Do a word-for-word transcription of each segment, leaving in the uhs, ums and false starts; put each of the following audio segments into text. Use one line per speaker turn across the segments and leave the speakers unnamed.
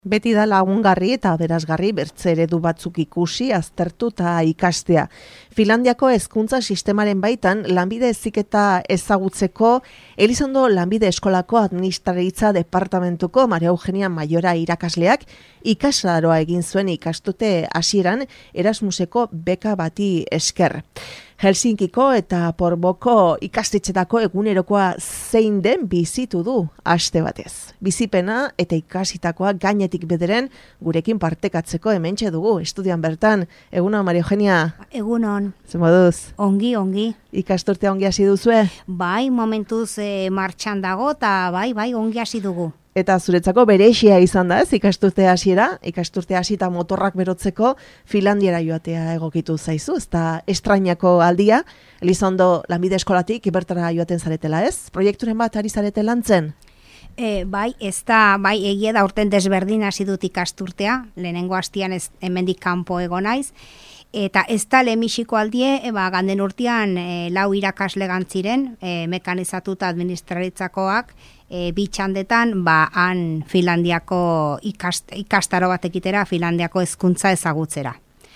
Beti da lagungarri eta aberasgarri bertze eredu batzuk ikusi, aztertu eta ikastea. Finlandiako hezkuntza sistemaren baitan lanbide heziketa ezagutzeko Elizondo Lanbide Eskolako Administraritza Departamentuko Maria Eugenia Maiora irakasleak ikastaroa egin zuen ikastute hasieran Erasmuseko beka bati esker. Helsinkiko eta Porboko ikastetxetako egunerokoa zein den bizitu du aste batez. Bizipena eta ikasitakoa gainetik bederen gurekin partekatzeko hementxe dugu estudian bertan. Egunon, Maria Eugenia?
Egunon.
Zer moduz?
Ongi, ongi.
Ikasturtea ongi hasi duzue?
Bai, momentuz e, martxan dago eta bai, bai, ongi hasi dugu.
Eta zuretzako berexia izan da, ez, ikasturte hasiera, ikasturte hasita motorrak berotzeko Finlandiara joatea egokitu zaizu, ez da estrainako aldia, Elizondo Lanbide Eskolatik bertara joaten zaretela, ez? Proiekturen bat ari zarete lantzen?
E, bai, ez da, bai, egia da urten desberdin hasi dut ikasturtea, lehenengo hastian ez hemendik kanpo ego naiz, eta ez da lehenbiziko aldie, e, ba, ganden urtean e, lau irakasle gantziren, e, mekanizatuta administraritzakoak, E, bitxandetan, ba, han Finlandiako ikast, ikastaro bat ekitera, Finlandiako hezkuntza ezagutzera.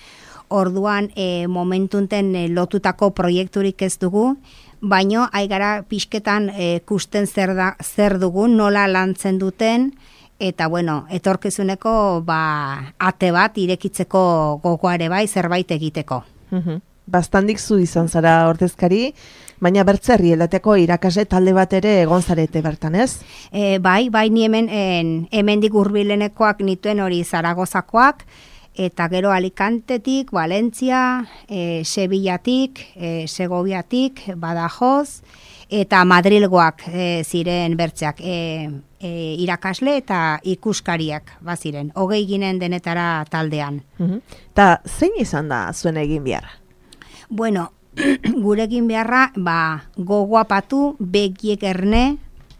Orduan, e, momentunten e, lotutako proiekturik ez dugu, baino, aigara pixketan e, kusten zer, da, zer dugun, nola lantzen duten, eta, bueno, etorkizuneko, ba, ate bat irekitzeko gogoare bai, zerbait egiteko.
Mhm. Bastandik zu izan zara ordezkari, baina bertzerri elateko irakasle talde bat ere egon zarete bertan, ez?
E, bai, bai ni hemen en, hemendik hurbilenekoak nituen hori Zaragozakoak, eta gero Alicantetik, Valentzia, e, Sevillatik, e, Segoviatik, Badajoz, eta Madrilgoak e, ziren bertzeak e, e, irakasle eta ikuskariak baziren. Hogei ginen denetara taldean.
Mhm. Ta zein izan da zuen egin beharra?
Bueno, gurekin beharra, ba, gogoapatu, begiek erne,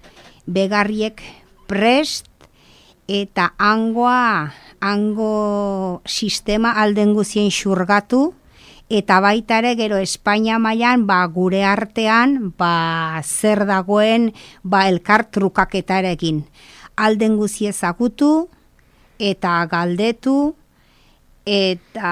begarriek prest, eta hangoa, hango sistema alden guzien xurgatu, eta baita ere gero Espainia mailan ba, gure artean, ba, zer dagoen, ba, elkar trukaketarekin. Alden guzie ezagutu, eta galdetu, eta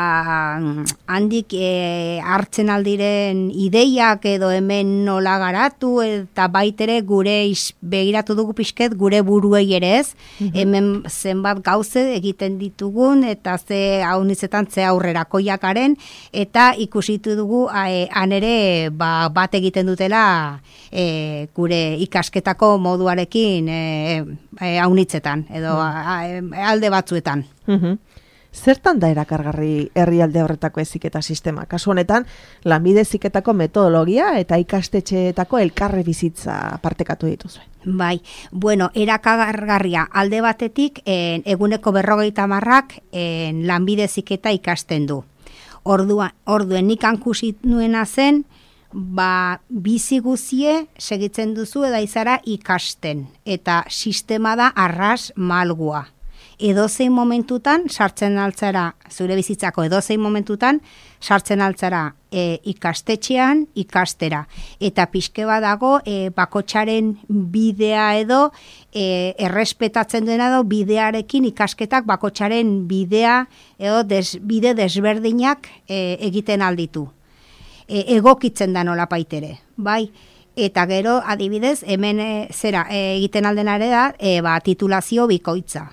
handik e, hartzen aldiren ideiak edo hemen nola garatu, eta baitere gure is, begiratu dugu pixket gure buruei ere ez, mm-hmm. Hemen zenbat gauze egiten ditugun, eta ze haunizetan ze aurrerakoiakaren, eta ikusitu dugu e, han ere ba, bat egiten dutela e, gure ikasketako moduarekin e, e, haunitzetan, edo mm. a, a, alde batzuetan.
Mm-hmm. Zertan da erakargarri herrialde horretako heziketa sistema? Kasu honetan, lanbide heziketako metodologia eta ikastetxeetako elkarre bizitza partekatu dituzue.
Bai, bueno, erakargarria alde batetik en, eguneko berrogeita marrak en, lanbide heziketa ikasten du. Ordua, orduen nik hankusi nuena zen, ba, bizi guzie segitzen duzu eda izara ikasten, eta sistema da arras malgua. Edozein momentutan sartzen altzara, zure bizitzako edozein momentutan sartzen altzara e, ikastetxean ikastera. Eta pixke badago e, bakotxaren bidea edo e, errespetatzen duena edo bidearekin ikasketak bakotxaren bidea edo des, bide desberdinak e, egiten alditu. E, egokitzen da nola paitere, bai? Eta gero adibidez hemen e, zera e, egiten aldenare da e, ba, titulazio bikoitza.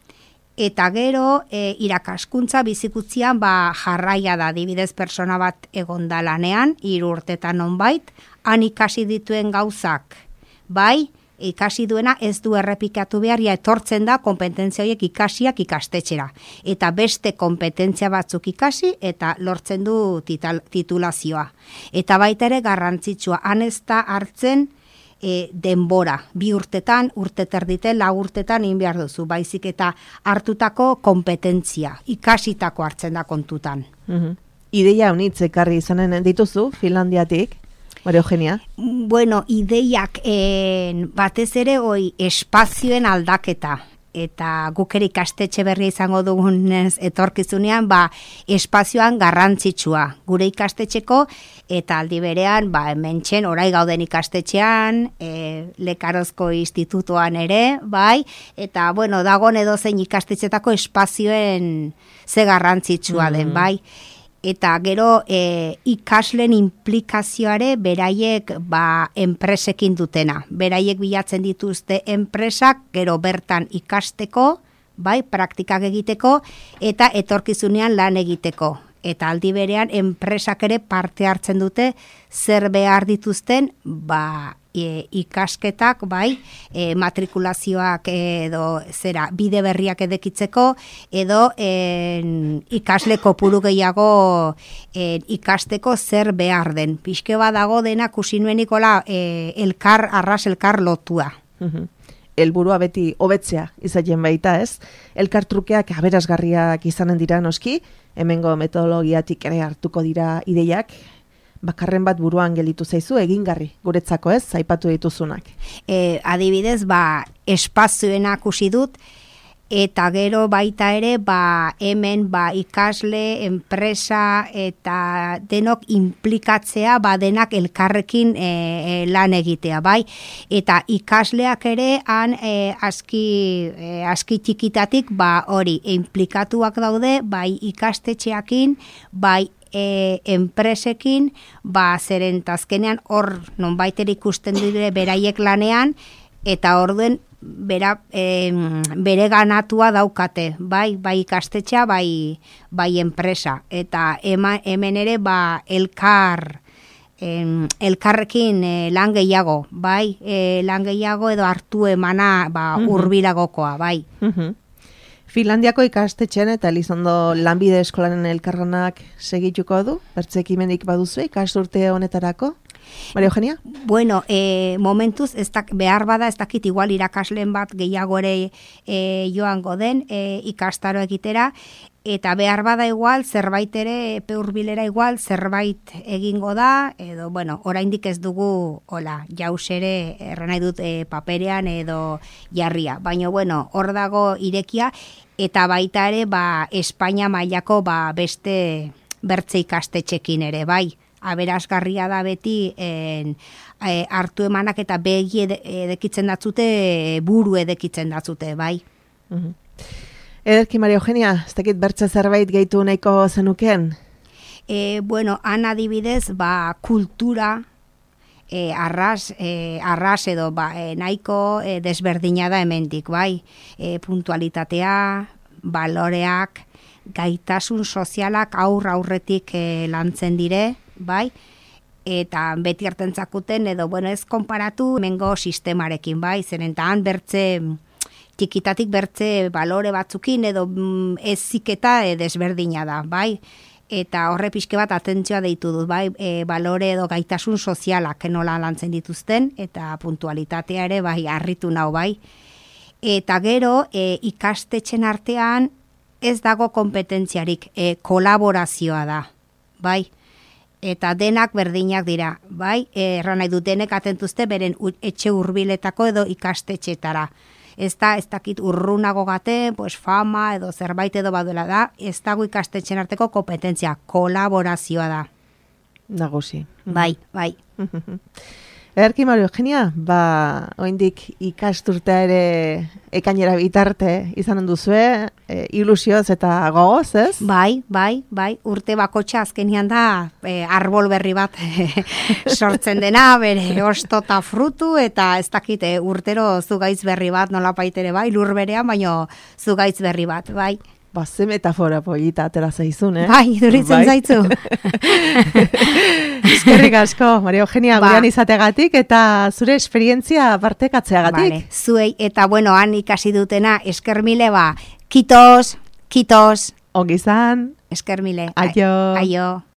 Eta gero e, irakaskuntza bizikutzian ba, jarraia da, adibidez persona bat egonda lanean, hiru urtetan nonbait, han ikasi dituen gauzak, bai, ikasi duena ez du errepikatu behar, ja etortzen da kompetentzia horiek ikasiak ikastetxera. Eta beste kompetentzia batzuk ikasi eta lortzen du tital, titulazioa. Eta baita ere garrantzitsua, han ez da hartzen, E, denbora, bi urtetan, urte terdite, lau urtetan egin behar duzu, baizik eta hartutako kompetentzia, ikasitako hartzen da kontutan.
Mm-hmm. Ideia honitz ekarri izanen dituzu, Finlandiatik, Maria Eugenia?
Bueno, ideiak en, batez ere hoi espazioen aldaketa. eta guk ere ikastetxe berria izango dugunez etorkizunean, ba, espazioan garrantzitsua gure ikastetxeko, eta aldi berean, ba, hementxen orai gauden ikastetxean, e, Lekarozko institutoan ere, bai, eta, bueno, dagoen edozein ikastetxetako espazioen ze garrantzitsua den, bai. Eta gero e, ikasleen implikazioare beraiek ba, enpresekin dutena. Beraiek bilatzen dituzte enpresak, gero bertan ikasteko, bai, praktikak egiteko, eta etorkizunean lan egiteko. Eta aldi berean enpresak ere parte hartzen dute zer behar dituzten, ba, e, ikasketak, bai, e, matrikulazioak edo zera bide berriak edekitzeko, edo en, ikasle kopuru gehiago en, ikasteko zer behar den. Pixke bat dago dena kusinuenikola e, elkar, arras elkar lotua.
Helburua beti hobetzea izaten baita, ez? Elkar trukeak aberasgarriak izanen dira noski, hemengo metodologiatik ere hartuko dira ideiak, bakarren bat buruan gelditu zaizu egingarri guretzako, ez? Aipatu dituzunak.
E, adibidez, ba, espazioena ikusi dut, eta gero baita ere, ba, hemen ba, ikasle, enpresa eta denok implikatzea, ba, denak elkarrekin e, e, lan egitea, bai? Eta ikasleak ere, han e, aski, e, aski txikitatik, ba, hori, implikatuak daude, bai ikastetxeakin, bai E, enpresekin, ba, zeren tazkenean hor nonbaiter ikusten dire beraiek lanean, eta orduen bera, e, bere ganatua daukate, bai, bai ikastetxea, bai, bai enpresa. Eta ema, hemen ere, ba, elkar, em, elkarrekin e, lan gehiago, bai, e, lan gehiago edo hartu emana, ba, uh-huh. hurbilagokoa, bai.
Uh-huh. Finlandiako ikastetxean eta Elizondo lanbide eskolaren elkarlanak segituko du? Bertzekimenik baduzu ikasturte honetarako? Maria Eugenia?
Bueno, e, momentuz ez dak, behar bada ez dakit igual irakasleen bat gehiago ere e, joango den e, ikastaro egitera, eta behar bada igual zerbait ere epe hurbilera igual zerbait egingo da, edo bueno, oraindik ez dugu hola, jaus ere erran nahi dut e, paperean edo jarria, baina bueno, hor dago irekia, eta baita ere ba, Espainia mailako ba, beste bertze ikastetxekin ere, bai. Aberasgarria da beti en, e, hartu emanak eta begi ed, edekitzen datzute, buru edekitzen datzute, bai.
Uh-huh. Ederki, Maria Eugenia, ez dakit bertze zerbait gehitu nahiko zenukeen?
E, bueno, han adibidez, ba, kultura, e, arras, e, arras edo ba, e, nahiko e, desberdina da hemendik, bai. E, puntualitatea, baloreak, gaitasun sozialak aurra aurretik e, lantzen dire, bai, eta beti hartentzakuten edo, bueno, ez konparatu hemengo sistemarekin, bai, zeren eta han bertze, txikitatik bertze balore batzukin edo mm, ez ziketa e, desberdina da, bai, eta horre pixke bat atentzioa deitu dut, bai, e, balore edo gaitasun sozialak nola lantzen dituzten, eta puntualitatea ere, bai, harritu nau, bai, eta gero e, ikastetxen artean ez dago kompetentziarik, e, kolaborazioa da, bai, eta denak berdinak dira, bai, erran nahi dutenek atentuzte beren etxe hurbiletako edo ikastetxetara. Ez da, ez dakit urrunago gate, pues fama edo zerbait edo baduela da, ez dago ikastetxen arteko kompetentzia, kolaborazioa da.
Nagusi.
Bai, bai.
Ederki, Maria Eugenia, ba, oindik ikasturtea ere ekainera bitarte izanen duzue, e, ilusioz eta gogoz, ez?
Bai, bai, bai, urte bakotxa azkenian da e, arbol berri bat sortzen dena, bere osto eta frutu, eta ez dakit e, urtero zugaitz berri bat nola paitere bai, lur berean, baino zugaitz berri bat, bai.
Ba, ze metafora polita atera zaizun, eh?
Bai, duritzen bai. Zaitzu.
Eskerrik asko, Maria Eugenia, ba. Gurean izategatik eta zure esperientzia partekatzeagatik.
Vale. Zuei, eta bueno, han ikasi dutena, eskermile ba, kitos, kitos.
Ongi zan.
Eskermile.
Aio.
Aio.